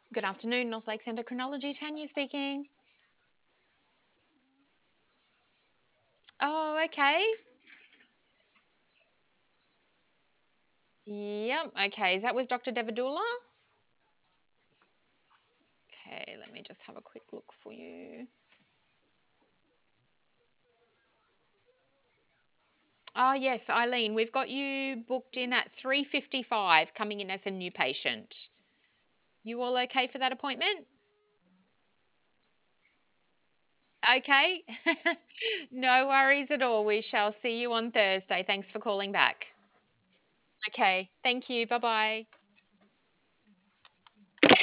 Good afternoon, North Lakes Endocrinology. Tanya speaking. Oh, okay. Yep. Okay. Is that with Dr. Devadula? Okay. Let me just have a quick look for you. Oh, yes, Eileen. We've got you booked in at 3:55, coming in as a new patient. You all okay for that appointment? Okay. No worries at all. We shall see you on Thursday. Thanks for calling back. Okay. Thank you. Bye bye.